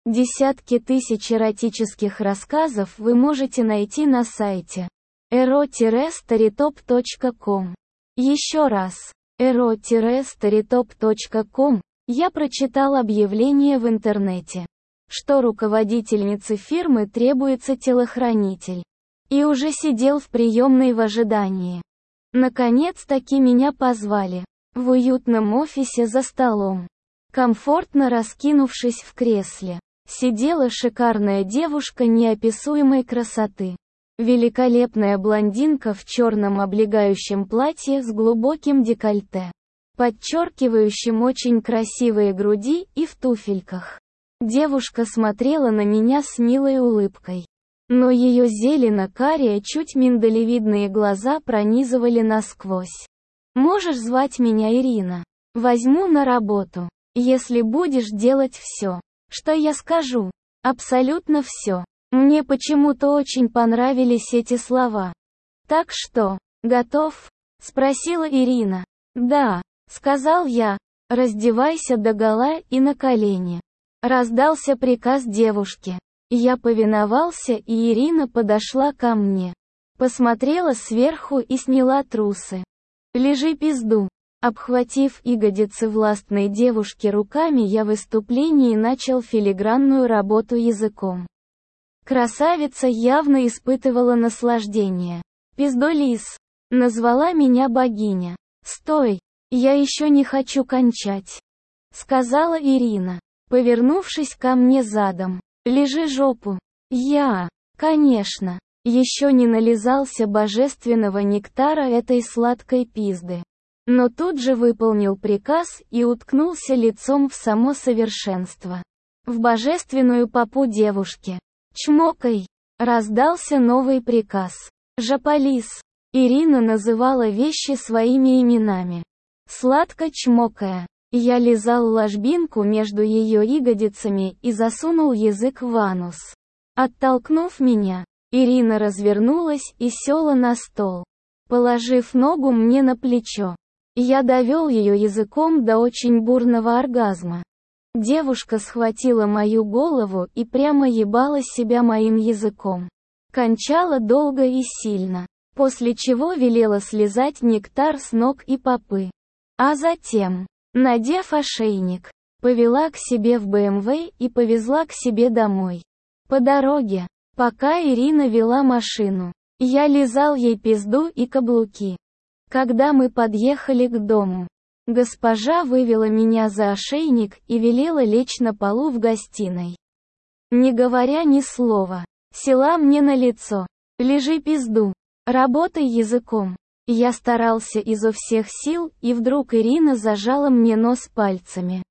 Десятки тысяч эротических рассказов вы можете найти на сайте ero-storytop.com. Еще раз, ero-storytop.com. Я прочитал объявление в интернете, что руководительнице фирмы требуется телохранитель. И уже сидел в приемной в ожидании. Наконец-таки меня позвали. В уютном офисе за столом, комфортно раскинувшись в кресле, сидела шикарная девушка неописуемой красоты. Великолепная блондинка в черном облегающем платье с глубоким декольте, подчеркивающим очень красивые груди, и в туфельках. Девушка смотрела на меня с милой улыбкой. Но ее зелено-карие, чуть миндалевидные глаза пронизывали насквозь. «Можешь звать меня Ирина. Возьму на работу, если будешь делать все, что я скажу. Абсолютно все». Мне почему-то очень понравились эти слова. «Так что, готов?» — спросила Ирина. «Да», — сказал я. «Раздевайся догола и на колени». Раздался приказ девушки. Я повиновался, и Ирина подошла ко мне. Посмотрела сверху и сняла трусы. «Лежи пизду». Обхватив ягодицы властной девушки руками, я в выступлении начал филигранную работу языком. Красавица явно испытывала наслаждение. «Пиздолис», — назвала меня богиня. «Стой, я еще не хочу кончать», — сказала Ирина, повернувшись ко мне задом. «Лежи жопу». Конечно, еще не нализался божественного нектара этой сладкой пизды. Но тут же выполнил приказ и уткнулся лицом в само совершенство. В божественную попу девушки. «Чмокай!» Раздался новый приказ. «Жополис!» Ирина называла вещи своими именами. Сладко чмокая, я лизал ложбинку между ее ягодицами и засунул язык в анус. Оттолкнув меня, Ирина развернулась и села на стол, положив ногу мне на плечо. Я довел ее языком до очень бурного оргазма. Девушка схватила мою голову и прямо ебала себя моим языком. Кончала долго и сильно, после чего велела слезать нектар с ног и попы. А затем, надев ошейник, повела к себе в БМВ и повезла к себе домой. По дороге, пока Ирина вела машину, я лизал ей пизду и каблуки. Когда мы подъехали к дому, госпожа вывела меня за ошейник и велела лечь на полу в гостиной. Не говоря ни слова, села мне на лицо. «Лежи пизду, работай языком». Я старался изо всех сил, и вдруг Ирина зажала мне нос пальцами.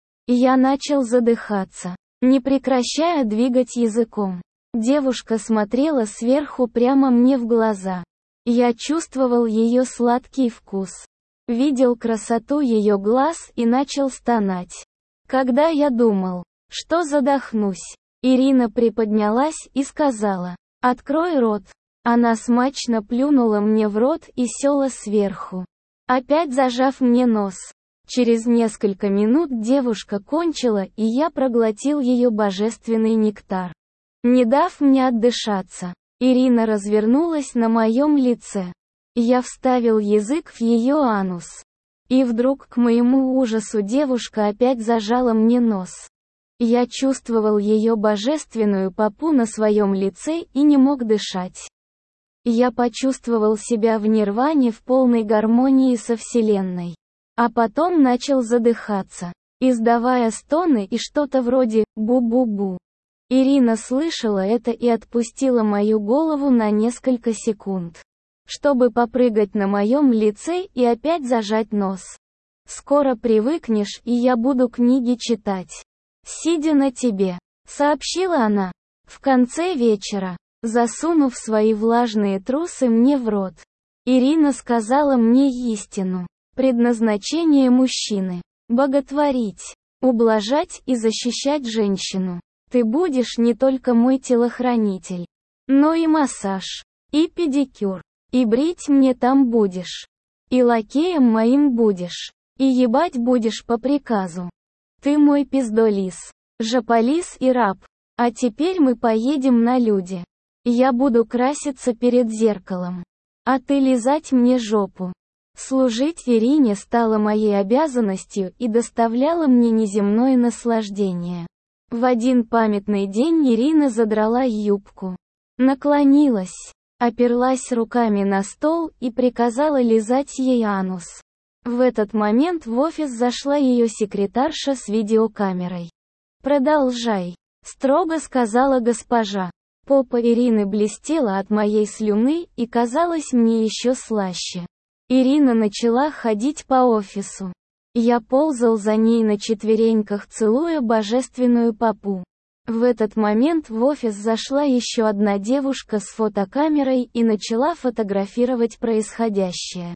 Я начал задыхаться, не прекращая двигать языком. Девушка смотрела сверху прямо мне в глаза. Я чувствовал ее сладкий вкус. Видел красоту ее глаз и начал стонать. Когда я думал, что задохнусь, Ирина приподнялась и сказала: «Открой рот». Она смачно плюнула мне в рот и села сверху, опять зажав мне нос. Через несколько минут девушка кончила, и я проглотил ее божественный нектар, не дав мне отдышаться. Ирина развернулась на моем лице. Я вставил язык в ее анус. И вдруг, к моему ужасу, девушка опять зажала мне нос. Я чувствовал ее божественную попу на своем лице и не мог дышать. Я почувствовал себя в нирване, в полной гармонии со Вселенной. А потом начал задыхаться, издавая стоны и что-то вроде «бу-бу-бу». Ирина слышала это и отпустила мою голову на несколько секунд, чтобы попрыгать на моем лице и опять зажать нос. «Скоро привыкнешь, и я буду книги читать, сидя на тебе», — сообщила она. В конце вечера, засунув свои влажные трусы мне в рот, Ирина сказала мне истину. Предназначение мужчины — боготворить, ублажать и защищать женщину. Ты будешь не только мой телохранитель, но и массаж, и педикюр, и брить мне там будешь, и лакеем моим будешь, и ебать будешь по приказу. Ты мой пиздолис. Жополиз и раб. А теперь мы поедем на люди. Я буду краситься перед зеркалом. А ты лизать мне жопу. Служить Ирине стало моей обязанностью и доставляло мне неземное наслаждение. В один памятный день Ирина задрала юбку. Наклонилась, оперлась руками на стол и приказала лизать ей анус. В этот момент в офис зашла ее секретарша с видеокамерой. «Продолжай», — строго сказала госпожа. Попа Ирины блестела от моей слюны и казалась мне еще слаще. Ирина начала ходить по офису. Я ползал за ней на четвереньках, целуя божественную попу. В этот момент в офис зашла еще одна девушка с фотокамерой и начала фотографировать происходящее.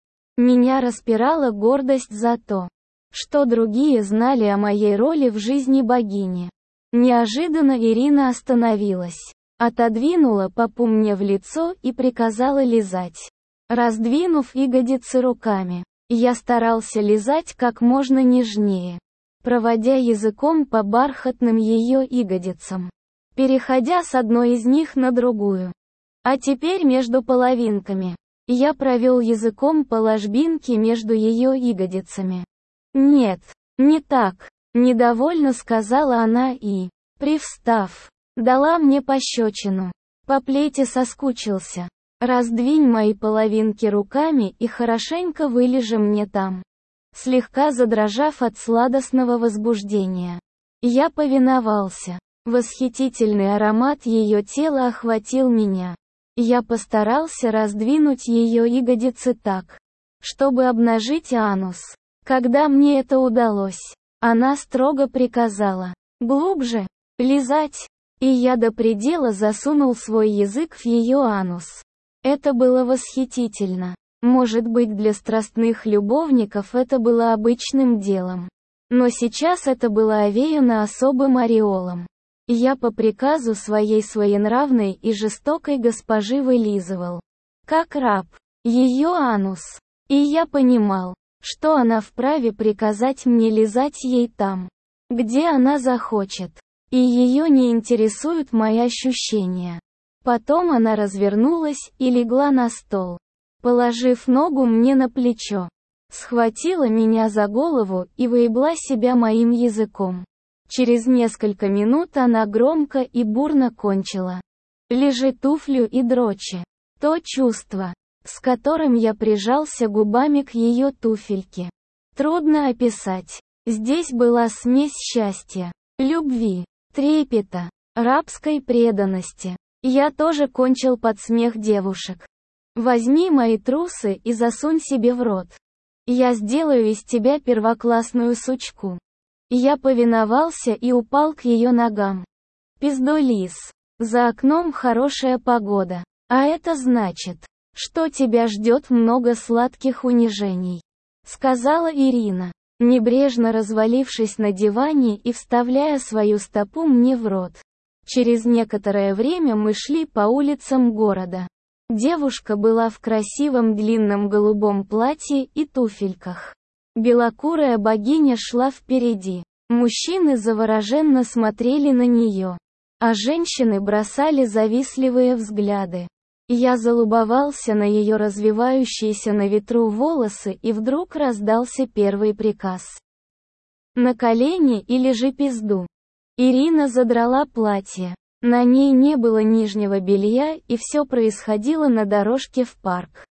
Меня распирала гордость за то, что другие знали о моей роли в жизни богини. Неожиданно Ирина остановилась, отодвинула попу мне в лицо и приказала лизать. Раздвинув ягодицы руками, я старался лизать как можно нежнее, проводя языком по бархатным ее ягодицам, переходя с одной из них на другую. А теперь между половинками. Я провел языком по ложбинке между ее ягодицами. «Нет, не так», — недовольно сказала она и, привстав, дала мне пощечину. По плете соскучился. «Раздвинь мои половинки руками и хорошенько вылижи мне там». Слегка задрожав от сладостного возбуждения, я повиновался. Восхитительный аромат ее тела охватил меня. Я постарался раздвинуть ее ягодицы так, чтобы обнажить анус. Когда мне это удалось, она строго приказала: «Глубже, лизать», и я до предела засунул свой язык в ее анус. Это было восхитительно. Может быть, для страстных любовников это было обычным делом. Но сейчас это было овеяно особым ореолом. Я по приказу своей своенравной и жестокой госпожи вылизывал, как раб, ее анус. И я понимал, что она вправе приказать мне лизать ей там, где она захочет. И ее не интересуют мои ощущения. Потом она развернулась и легла на стол, положив ногу мне на плечо, схватила меня за голову и выебла себя моим языком. Через несколько минут она громко и бурно кончила. «Лежи туфлю и дрочи». То чувство, с которым я прижался губами к ее туфельке, трудно описать. Здесь была смесь счастья, любви, трепета, рабской преданности. Я тоже кончил под смех девушек. «Возьми мои трусы и засунь себе в рот. Я сделаю из тебя первоклассную сучку». Я повиновался и упал к ее ногам. Пиздолиз. За окном хорошая погода. А это значит, что тебя ждет много сладких унижений, сказала Ирина, небрежно развалившись на диване и вставляя свою стопу мне в рот. Через некоторое время мы шли по улицам города. Девушка была в красивом длинном голубом платье и туфельках. Белокурая богиня шла впереди. Мужчины завороженно смотрели на нее, а женщины бросали завистливые взгляды. Я залюбовался на ее развивающиеся на ветру волосы, и вдруг раздался первый приказ. «На колени и лежи пизду». Ирина задрала платье. На ней не было нижнего белья, и все происходило на дорожке в парк.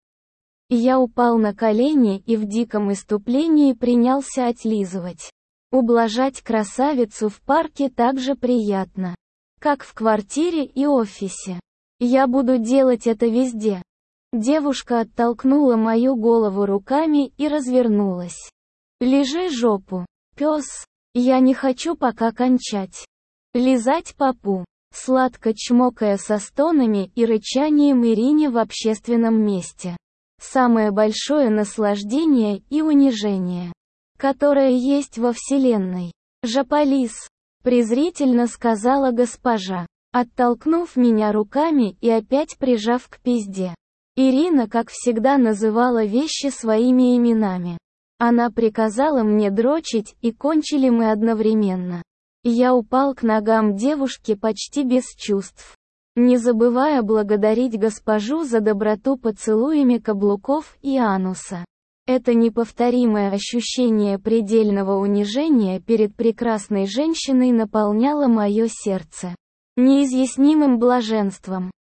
Я упал на колени и в диком исступлении принялся отлизывать. Ублажать красавицу в парке так же приятно, как в квартире и офисе. Я буду делать это везде. Девушка оттолкнула мою голову руками и развернулась. «Лежи жопу, пес, я не хочу пока кончать». Лизать попу, сладко чмокая со стонами и рычанием Ирине в общественном месте. Самое большое наслаждение и унижение, которое есть во Вселенной. «Жополиз», презрительно сказала госпожа, оттолкнув меня руками и опять прижав к пизде. Ирина, как всегда, называла вещи своими именами. Она приказала мне дрочить, и кончили мы одновременно. Я упал к ногам девушки почти без чувств, не забывая благодарить госпожу за доброту поцелуями каблуков и ануса. Это неповторимое ощущение предельного унижения перед прекрасной женщиной наполняло мое сердце неизъяснимым блаженством.